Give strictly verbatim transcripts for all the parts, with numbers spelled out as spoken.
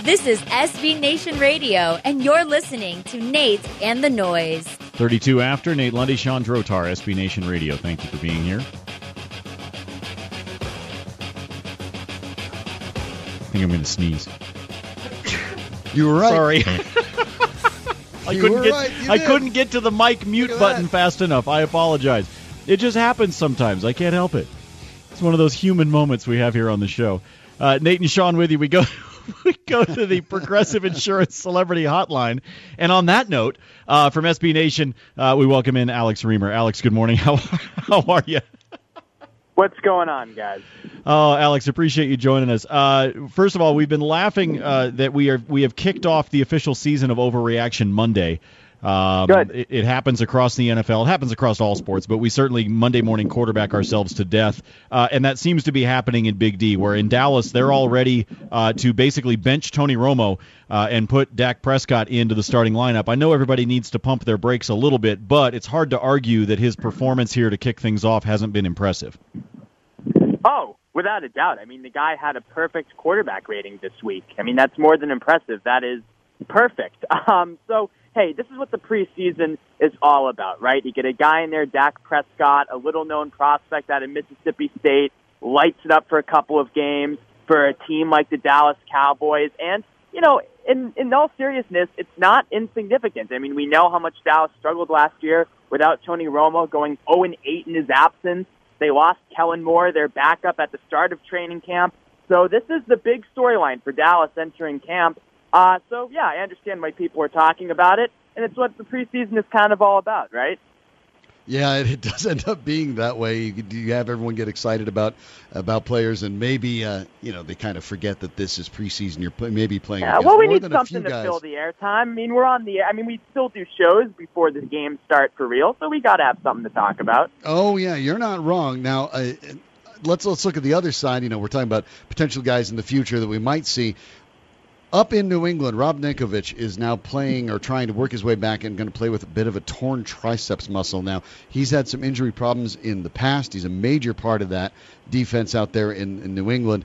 This is S B Nation Radio, and you're listening to Nate and the Noise. thirty-two after, Nate Lundy, Sean Drotar, S B Nation Radio. Thank you for being here. I think I'm going to sneeze. You were right. Sorry. I You couldn't were get right. You I did. couldn't get to the mic mute button that. fast enough. I apologize. It just happens sometimes. I can't help it. It's one of those human moments we have here on the show. Uh, Nate and Sean with you. We go we go to the Progressive Insurance Celebrity Hotline. And on that note, uh, from S B Nation, uh, we welcome in Alex Reamer. Alex, good morning. How how are you? What's going on, guys? Oh, Alex, appreciate you joining us. Uh, first of all, we've been laughing uh, that we are we have kicked off the official season of Overreaction Monday. Um, Good. It, it happens across the N F L. It happens across all sports, but we certainly Monday morning quarterback ourselves to death. Uh, and that seems to be happening in Big D, where in Dallas they're all ready uh, to basically bench Tony Romo uh, and put Dak Prescott into the starting lineup. I know everybody needs to pump their brakes a little bit, but it's hard to argue that his performance here to kick things off hasn't been impressive. Oh, without a doubt. I mean, the guy had a perfect quarterback rating this week. I mean, that's more than impressive. That is perfect. Um, so, hey, this is what the preseason is all about, right? You get a guy in there, Dak Prescott, a little-known prospect out of Mississippi State, lights it up for a couple of games for a team like the Dallas Cowboys. And, you know, in, in all seriousness, it's not insignificant. I mean, we know how much Dallas struggled last year without Tony Romo going oh and eight in his absence. They lost Kellen Moore, their backup, at the start of training camp. So this is the big storyline for Dallas entering camp. Uh, so, yeah, I understand why people are talking about it, and it's what the preseason is kind of all about, right? Yeah, it, it does end up being that way. You, you have everyone get excited about about players, and maybe uh, you know they kind of forget that this is preseason. You're play, maybe playing. Yeah, against well, we more need than a few something to guys. fill the airtime. I mean, we're on the. I mean, we still do shows before the games start for real, so we got to have something to talk about. Oh yeah, you're not wrong. Now, uh, let's let's look at the other side. You know, we're talking about potential guys in the future that we might see. Up in New England, Rob Ninkovich is now playing or trying to work his way back and going to play with a bit of a torn triceps muscle. Now, he's had some injury problems in the past. He's a major part of that defense out there in, in New England.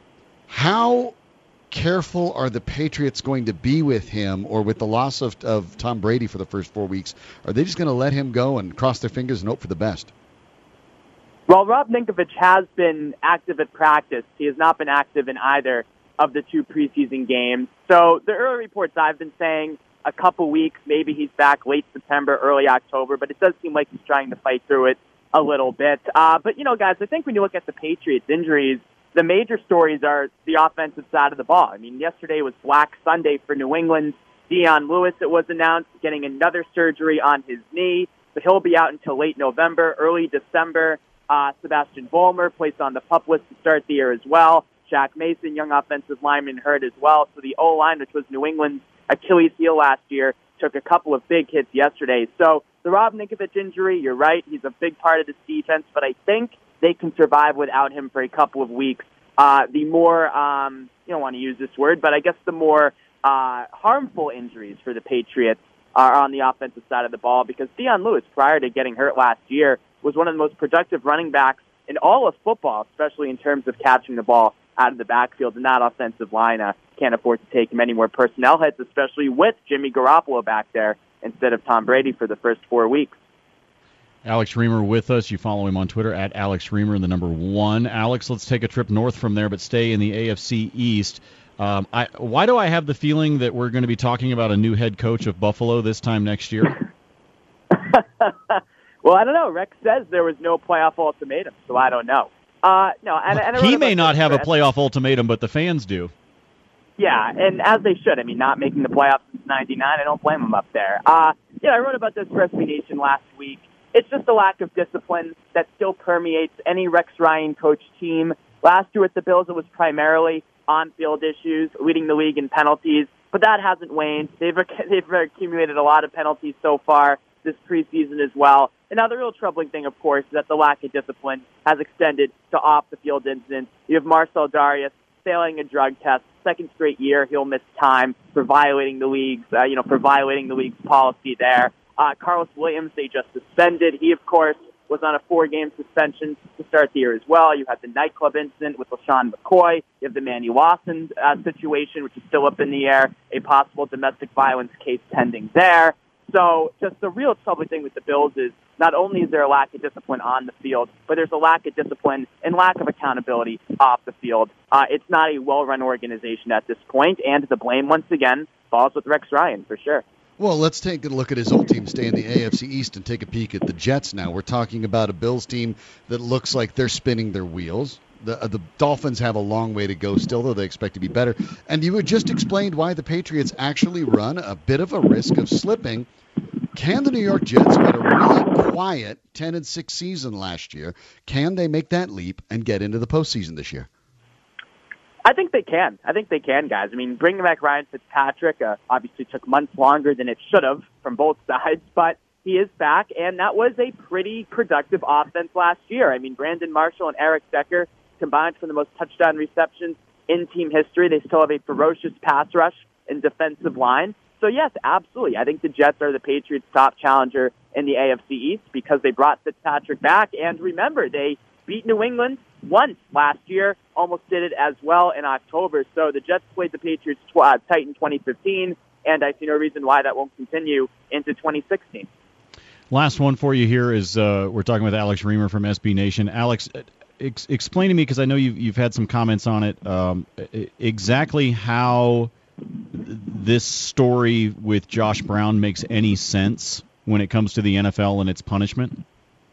How careful are the Patriots going to be with him, or with the loss of, of Tom Brady for the first four weeks? Are they just going to let him go and cross their fingers and hope for the best? Well, Rob Ninkovich has been active at practice. He has not been active in either of the two preseason games. So the early reports I've been saying a couple weeks, maybe he's back late September, early October, but it does seem like he's trying to fight through it a little bit. Uh, but, you know, guys, I think when you look at the Patriots' injuries, the major stories are the offensive side of the ball. I mean, yesterday was Black Sunday for New England. Dion Lewis, it was announced, getting another surgery on his knee, but he'll be out until late November, early December. Uh, Sebastian Vollmer placed on the PUP list to start the year as well. Shaq Mason, young offensive lineman, hurt as well. So the O-line, which was New England's Achilles heel last year, took a couple of big hits yesterday. So the Rob Ninkovich injury, you're right, he's a big part of this defense, but I think they can survive without him for a couple of weeks. Uh, the more, um, you don't want to use this word, but I guess the more uh, harmful injuries for the Patriots are on the offensive side of the ball, because Dion Lewis, prior to getting hurt last year, was one of the most productive running backs in all of football, especially in terms of catching the ball out of the backfield, and that offensive line uh, can't afford to take many more personnel hits, especially with Jimmy Garoppolo back there instead of Tom Brady for the first four weeks. Alex Reamer with us. You follow him on Twitter, at Alex Reamer, the number one. Alex, let's take a trip north from there, but stay in the A F C East. Um, I, why do I have the feeling that we're going to be talking about a new head coach of Buffalo this time next year? Well, I don't know. Rex says there was no playoff ultimatum, so I don't know. Uh, no, and, and I he may not have a Chris. playoff ultimatum, but the fans do. Yeah, and as they should. I mean, not making the playoffs since ninety-nine, I don't blame them up there. Uh, yeah, I wrote about this for S B Nation last week. It's just a lack of discipline that still permeates any Rex Ryan coach team. Last year with the Bills, it was primarily on-field issues, leading the league in penalties, but that hasn't waned. They've, they've accumulated a lot of penalties so far this preseason as well. And now the real troubling thing, of course, is that the lack of discipline has extended to off-the-field incidents. You have Marcel Darius failing a drug test. Second straight year, he'll miss time for violating the league's, uh, you know, for violating the league's policy there. Uh, Carlos Williams, they just suspended. He, of course, was was on a four-game suspension to start the year as well. You had the nightclub incident with LaShawn McCoy. You have the Manny Lawson uh, situation, which is still up in the air, a possible domestic violence case pending there. So just the real troubling thing with the Bills is not only is there a lack of discipline on the field, but there's a lack of discipline and lack of accountability off the field. Uh, it's not a well-run organization at this point, and the blame, once again, falls with Rex Ryan, for sure. Well, let's take a look at his old team, stay in the A F C East, and take a peek at the Jets now. We're talking about a Bills team that looks like they're spinning their wheels. The, uh, the Dolphins have a long way to go still, though they expect to be better. And you had just explained why the Patriots actually run a bit of a risk of slipping. Can the New York Jets, who had a really quiet ten and six season last year, can they make that leap and get into the postseason this year? I think they can. I think they can, guys. I mean, bringing back Ryan Fitzpatrick uh, obviously took months longer than it should have from both sides, but he is back, and that was a pretty productive offense last year. I mean, Brandon Marshall and Eric Decker combined for the most touchdown receptions in team history. They still have a ferocious pass rush and defensive line. So, yes, absolutely. I think the Jets are the Patriots' top challenger in the A F C East because they brought Fitzpatrick back. And remember, they beat New England once last year, almost did it as well in October. So the Jets played the Patriots tw- uh, tight in twenty fifteen, and I see no reason why that won't continue into twenty sixteen. Last one for you here is uh, we're talking with Alex Reamer from S B Nation. Alex, ex- explain to me, because I know you've, you've had some comments on it, um, exactly how this story with Josh Brown makes any sense when it comes to the N F L and its punishment?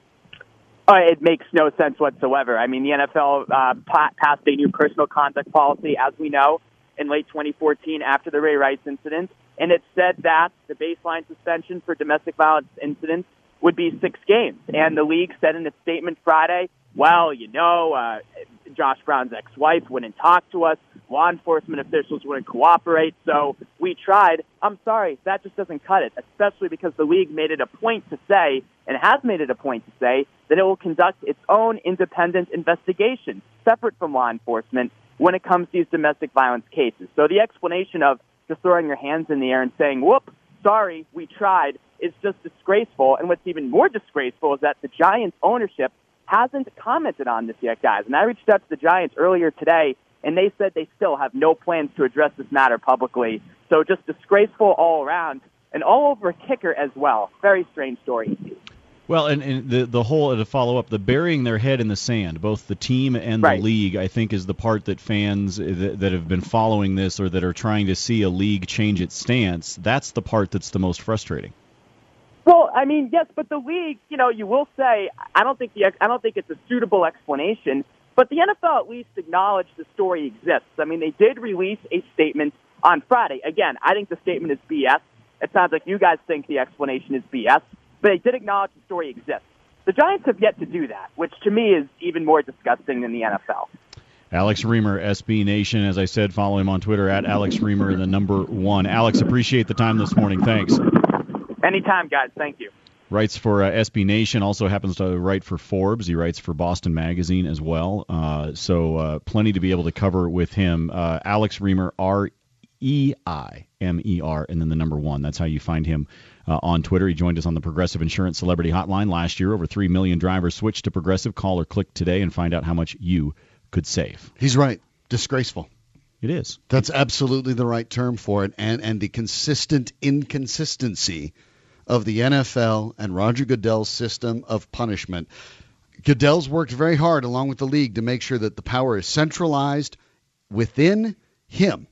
Uh, it makes no sense whatsoever. I mean, the N F L uh, passed a new personal conduct policy, as we know, in late twenty fourteen after the Ray Rice incident, and it said that the baseline suspension for domestic violence incidents would be six games. And the league said in its statement Friday, well, you know, uh, Josh Brown's ex-wife wouldn't talk to us. Law enforcement officials wouldn't cooperate, so we tried. I'm sorry, that just doesn't cut it, especially because the league made it a point to say, and has made it a point to say, that it will conduct its own independent investigation, separate from law enforcement, when it comes to these domestic violence cases. So the explanation of just throwing your hands in the air and saying, whoop, sorry, we tried, is just disgraceful. And what's even more disgraceful is that the Giants' ownership hasn't commented on this yet, guys. And I reached out to the Giants earlier today, and they said they still have no plans to address this matter publicly. So just disgraceful all around, and all over a kicker as well. Very strange story. Well, and, and the the whole, to follow up, the burying their head in the sand, both the team and the right. league, I think is the part that fans that, that have been following this or that are trying to see a league change its stance, that's the part that's the most frustrating. Well, I mean, yes, but the league, you know, you will say, I don't think the I don't think it's a suitable explanation, but the N F L at least acknowledged the story exists. I mean, they did release a statement on Friday. Again, I think the statement is B S. It sounds like you guys think the explanation is B S, but they did acknowledge the story exists. The Giants have yet to do that, which to me is even more disgusting than the N F L. Alex Reamer, S B Nation. As I said, follow him on Twitter at Alex Reamer, the number one. Alex, appreciate the time this morning. Thanks. Anytime, guys. Thank you. Writes for uh, S B Nation, also happens to write for Forbes. He writes for Boston Magazine as well. Uh, so uh, plenty to be able to cover with him. Uh, Alex Reamer, R E I M E R, and then the number one. That's how you find him uh, on Twitter. He joined us on the Progressive Insurance Celebrity Hotline last year. Over three million drivers switched to Progressive. Call or click today and find out how much you could save. He's right. Disgraceful. It is. That's absolutely the right term for it. And, and the consistent inconsistency of the N F L and Roger Goodell's system of punishment. Goodell's worked very hard along with the league to make sure that the power is centralized within him.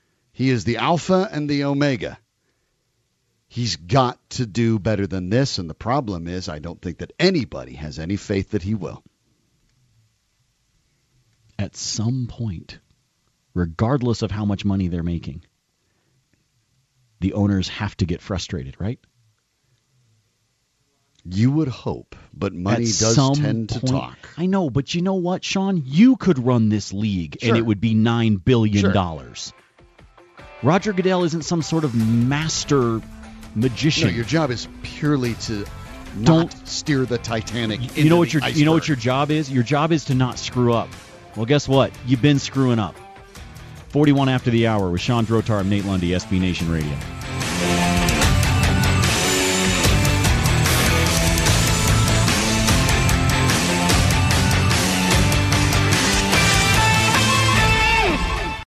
He is the alpha and the omega. He's got to do better than this, and the problem is I don't think that anybody has any faith that he will. At some point, regardless of how much money they're making, the owners have to get frustrated, right? You would hope, but money At does some tend to point, talk. I know, but you know what, Sean? You could run this league, Sure. and it would be nine billion dollars. Sure. Roger Goodell isn't some sort of master magician. No, your job is purely to not Don't- steer the Titanic into you know what the your you know what iceberg. your job is? Your job is to not screw up. Well, guess what? You've been screwing up. forty-one after the hour with Sean Drotar and Nate Lundy, S B Nation Radio.